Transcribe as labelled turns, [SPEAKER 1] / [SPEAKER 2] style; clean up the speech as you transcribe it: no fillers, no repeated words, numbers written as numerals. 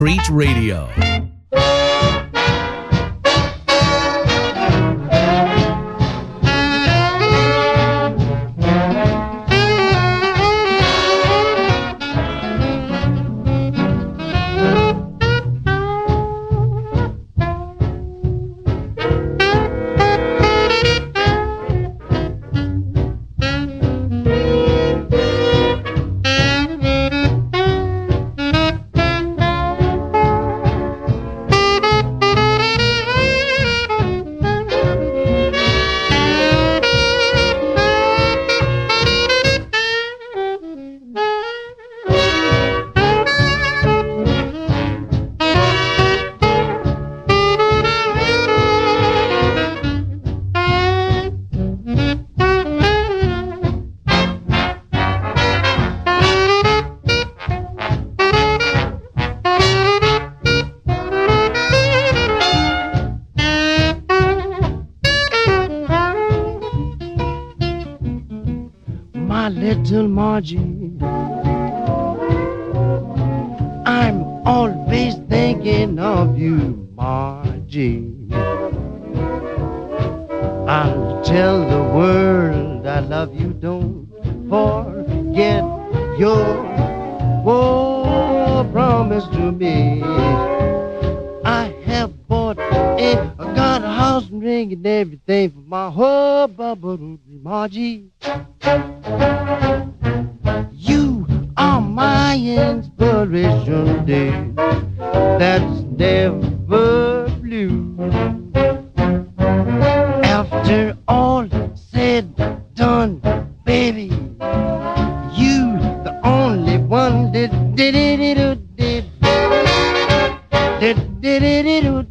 [SPEAKER 1] Street Radio.
[SPEAKER 2] Little Margie, I'm always thinking of you, Margie. I'll tell the world I love you, don't forget your promise to me. I have bought got a house and ring and everything for my whole bubble, Margie. You are my inspiration, dear, that's never blue. After all said and done, baby, you the only one that did it.